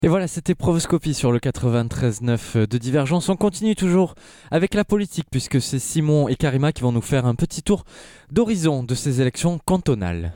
Et voilà, c'était Provoscopie sur le 93.9 de Divergence. On continue toujours avec la politique puisque c'est Simon et Karima qui vont nous faire un petit tour d'horizon de ces élections cantonales.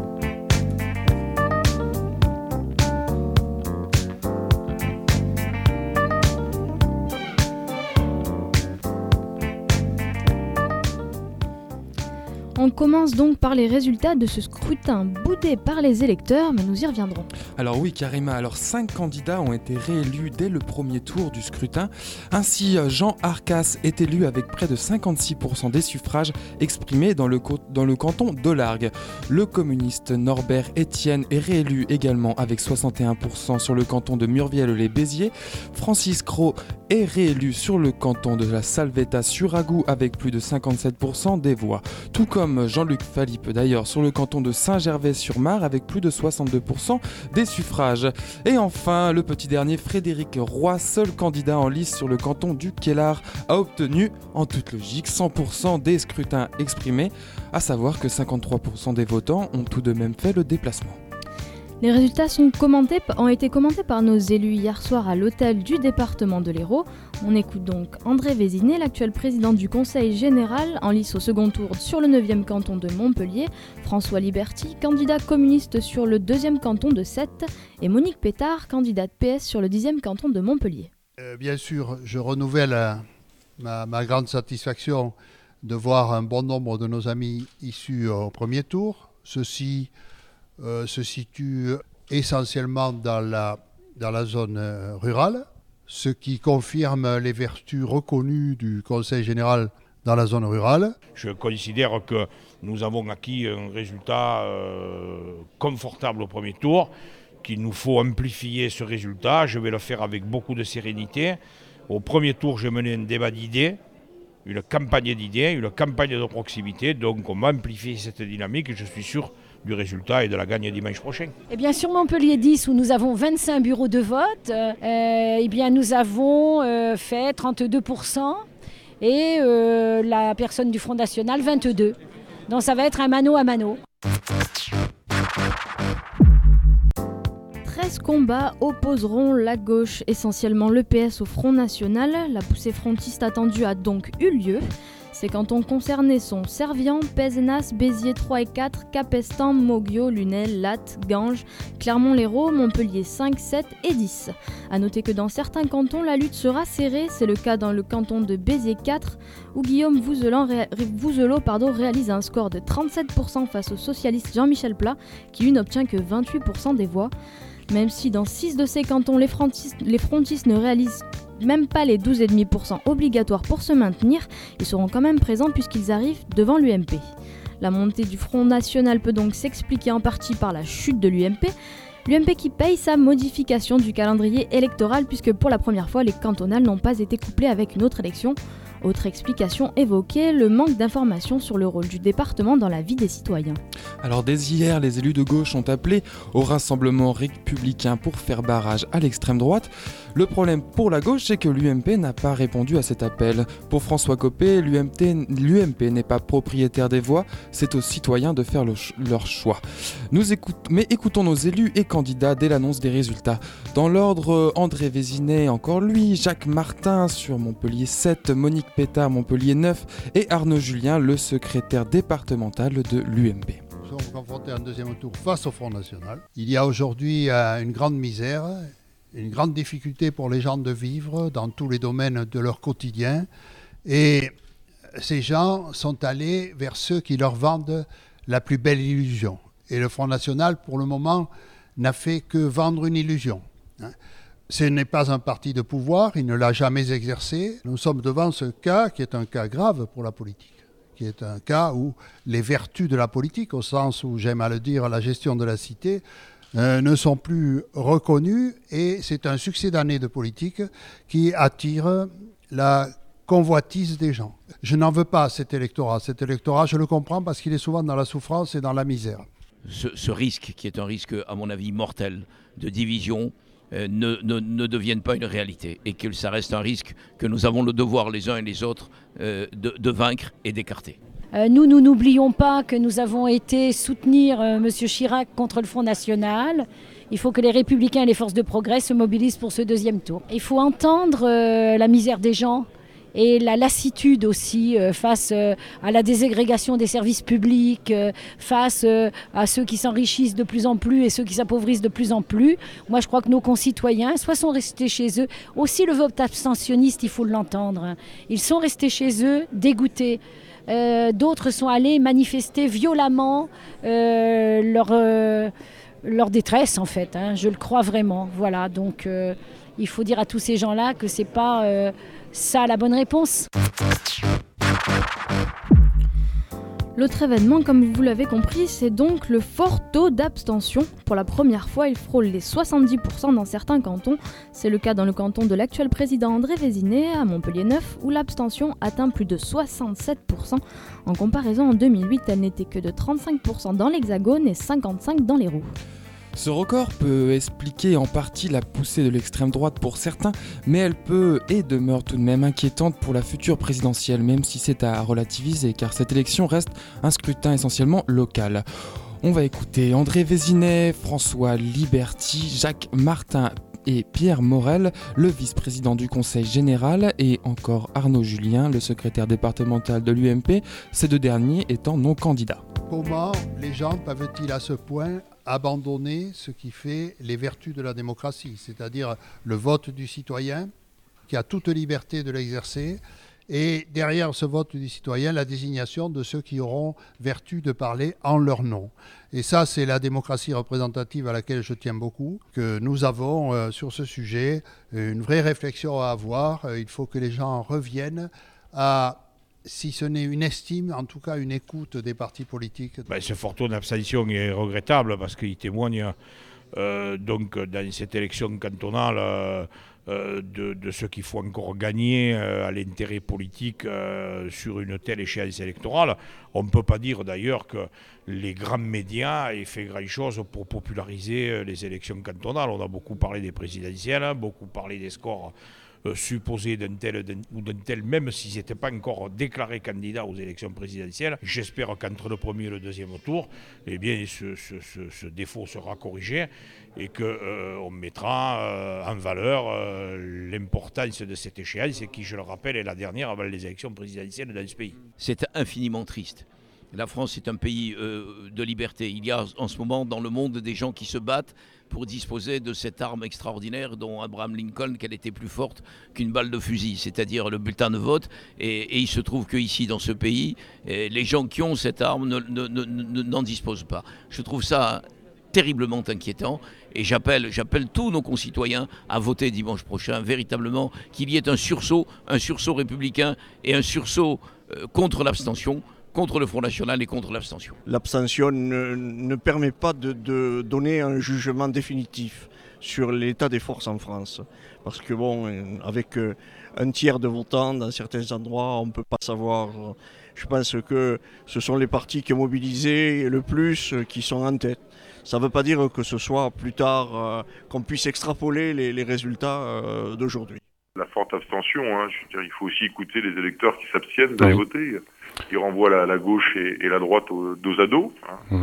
On commence donc par les résultats de ce scrutin boudé par les électeurs, mais nous y reviendrons. Alors oui, Karima, 5 candidats ont été réélus dès le premier tour du scrutin. Ainsi, Jean Arcas est élu avec près de 56% des suffrages exprimés dans le canton d'Olargues. Le communiste Norbert Étienne est réélu également avec 61% sur le canton de Murviel-les-Béziers. Francis Cros est réélu sur le canton de la Salvetat-sur-Agou avec plus de 57% des voix. Tout comme Jean-Luc Philippe d'ailleurs sur le canton de Saint-Gervais-sur-Mar avec plus de 62% des suffrages. Et enfin, le petit dernier, Frédéric Roy, seul candidat en lice sur le canton du Quélard, a obtenu en toute logique 100% des scrutins exprimés, à savoir que 53% des votants ont tout de même fait le déplacement. Les résultats ont été commentés par nos élus hier soir à l'hôtel du département de l'Hérault. On écoute donc André Vézinet, l'actuel président du Conseil général, en lice au second tour sur le 9e canton de Montpellier, François Liberty, candidat communiste sur le 2e canton de Sète, et Monique Pétard, candidate PS sur le 10e canton de Montpellier. Bien sûr, je renouvelle ma grande satisfaction de voir un bon nombre de nos amis issus au premier tour. Ceux-ci se situe essentiellement dans la zone rurale, ce qui confirme les vertus reconnues du Conseil général dans la zone rurale. Je considère que nous avons acquis un résultat confortable au premier tour, qu'il nous faut amplifier ce résultat. Je vais le faire avec beaucoup de sérénité. Au premier tour, j'ai mené un débat d'idées, une campagne d'idées, une campagne de proximité. Donc on va amplifier cette dynamique et je suis sûr du résultat et de la gagne dimanche prochain. Eh bien, sur Montpellier 10, où nous avons 25 bureaux de vote, eh bien, nous avons fait 32% et la personne du Front National 22%. Donc ça va être un mano à mano. 13 combats opposeront la gauche, essentiellement le PS au Front National. La poussée frontiste attendue a donc eu lieu. Ces cantons concernés sont Servian, Pézenas, Béziers 3 et 4, Capestan, Moguio, Lunel, Latte, Ganges, Clermont-Lérault, Montpellier 5, 7 et 10. A noter que dans certains cantons, la lutte sera serrée. C'est le cas dans le canton de Béziers 4, où Guillaume Vouzelot réalise un score de 37% face au socialiste Jean-Michel Plat, qui lui n'obtient que 28% des voix. Même si dans 6 de ces cantons, les frontistes ne réalisent même pas les 12,5% obligatoires pour se maintenir, ils seront quand même présents puisqu'ils arrivent devant l'UMP. La montée du Front National peut donc s'expliquer en partie par la chute de l'UMP, l'UMP qui paye sa modification du calendrier électoral puisque pour la première fois les cantonales n'ont pas été couplées avec une autre élection. Autre explication évoquée, le manque d'informations sur le rôle du département dans la vie des citoyens. Alors dès hier, les élus de gauche ont appelé au rassemblement républicain pour faire barrage à l'extrême droite. Le problème pour la gauche, c'est que l'UMP n'a pas répondu à cet appel. Pour François Copé, l'UMP n'est pas propriétaire des voix, c'est aux citoyens de faire leur choix. Mais écoutons nos élus et candidats dès l'annonce des résultats. Dans l'ordre, André Vézinet, encore lui, Jacques Martin sur Montpellier 7, Monique Pétard, Montpellier 9 et Arnaud Julien, le secrétaire départemental de l'UMP. Nous sommes confrontés en deuxième tour face au Front National. Il y a aujourd'hui une grande misère, une grande difficulté pour les gens de vivre dans tous les domaines de leur quotidien. Et ces gens sont allés vers ceux qui leur vendent la plus belle illusion. Et le Front National, pour le moment, n'a fait que vendre une illusion. Ce n'est pas un parti de pouvoir, il ne l'a jamais exercé. Nous sommes devant ce cas qui est un cas grave pour la politique, qui est un cas où les vertus de la politique, au sens où j'aime à le dire, la gestion de la cité, ne sont plus reconnues et c'est un succès d'année de politique qui attire la convoitise des gens. Je n'en veux pas à cet électorat. Cet électorat, je le comprends parce qu'il est souvent dans la souffrance et dans la misère. Ce risque, qui est un risque à mon avis mortel, de division, ne devienne pas une réalité et que ça reste un risque que nous avons le devoir les uns et les autres de vaincre et d'écarter. Nous n'oublions pas que nous avons été soutenir M. Chirac contre le Front National Il faut que les Républicains et les forces de progrès se mobilisent pour ce deuxième tour. Il faut entendre la misère des gens et la lassitude aussi face à la déségrégation des services publics, face à ceux qui s'enrichissent de plus en plus et ceux qui s'appauvrissent de plus en plus. Moi, je crois que nos concitoyens, soit sont restés chez eux, aussi le vote abstentionniste, il faut l'entendre. Ils sont restés chez eux, dégoûtés. D'autres sont allés manifester violemment leur détresse, en fait. Je le crois vraiment. Voilà, donc il faut dire à tous ces gens-là que c'est pas ça la bonne réponse. L'autre événement, comme vous l'avez compris, c'est donc le fort taux d'abstention. Pour la première fois, il frôle les 70% dans certains cantons. C'est le cas dans le canton de l'actuel président André Vézinet, à Montpellier-Neuf, où l'abstention atteint plus de 67%. En comparaison, en 2008, elle n'était que de 35% dans l'Hexagone et 55% dans l'Hérault. Ce record peut expliquer en partie la poussée de l'extrême droite pour certains, mais elle peut et demeure tout de même inquiétante pour la future présidentielle, même si c'est à relativiser, car cette élection reste un scrutin essentiellement local. On va écouter André Vézinet, François Liberty, Jacques Martin et Pierre Morel, le vice-président du Conseil général, et encore Arnaud Julien, le secrétaire départemental de l'UMP, ces deux derniers étant non candidats. Comment les gens peuvent-ils à ce point abandonner ce qui fait les vertus de la démocratie, c'est-à-dire le vote du citoyen qui a toute liberté de l'exercer, et derrière ce vote du citoyen, la désignation de ceux qui auront vertu de parler en leur nom. Et ça, c'est la démocratie représentative à laquelle je tiens beaucoup, que nous avons sur ce sujet une vraie réflexion à avoir. Il faut que les gens reviennent à, si ce n'est une estime, en tout cas une écoute des partis politiques. Ce fort taux d'abstention est regrettable parce qu'il témoigne donc dans cette élection cantonale de ce qu'il faut encore gagner à l'intérêt politique sur une telle échéance électorale. On ne peut pas dire d'ailleurs que les grands médias aient fait grand-chose pour populariser les élections cantonales. On a beaucoup parlé des présidentielles, beaucoup parlé des scores supposés d'un tel ou d'un tel, même s'ils n'étaient pas encore déclarés candidats aux élections présidentielles. J'espère qu'entre le premier et le deuxième tour, eh bien, ce défaut sera corrigé et qu'on mettra en valeur l'importance de cette échéance, qui, je le rappelle, est la dernière avant les élections présidentielles dans ce pays. C'est infiniment triste. La France est un pays de liberté. Il y a en ce moment dans le monde des gens qui se battent pour disposer de cette arme extraordinaire dont Abraham Lincoln, qu'elle était plus forte qu'une balle de fusil, c'est-à-dire le bulletin de vote. Et il se trouve qu'ici, dans ce pays, les gens qui ont cette arme n'en disposent pas. Je trouve ça terriblement inquiétant et j'appelle tous nos concitoyens à voter dimanche prochain, véritablement qu'il y ait un sursaut républicain et un sursaut contre l'abstention, contre le Front National et contre l'abstention. L'abstention ne permet pas de donner un jugement définitif sur l'état des forces en France. Parce que avec un tiers de votants dans certains endroits, on ne peut pas savoir. Je pense que ce sont les partis qui ont mobilisé le plus qui sont en tête. Ça ne veut pas dire que ce soit plus tard qu'on puisse extrapoler les résultats d'aujourd'hui. La forte abstention, je veux dire, il faut aussi écouter les électeurs qui s'abstiennent d'aller voter. Ils renvoient la gauche et la droite dos à dos.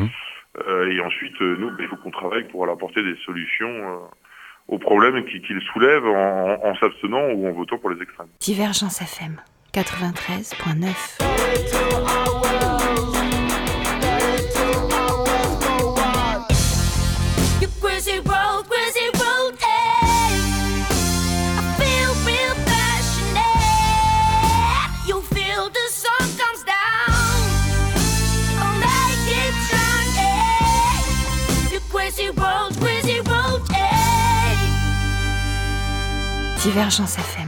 Et ensuite, nous, il faut qu'on travaille pour leur apporter des solutions aux problèmes qu'ils soulèvent en s'abstenant ou en votant pour les extrêmes. Divergence FM 93.9. Divergence FM.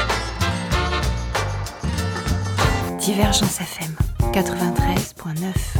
Divergence FM 93.9.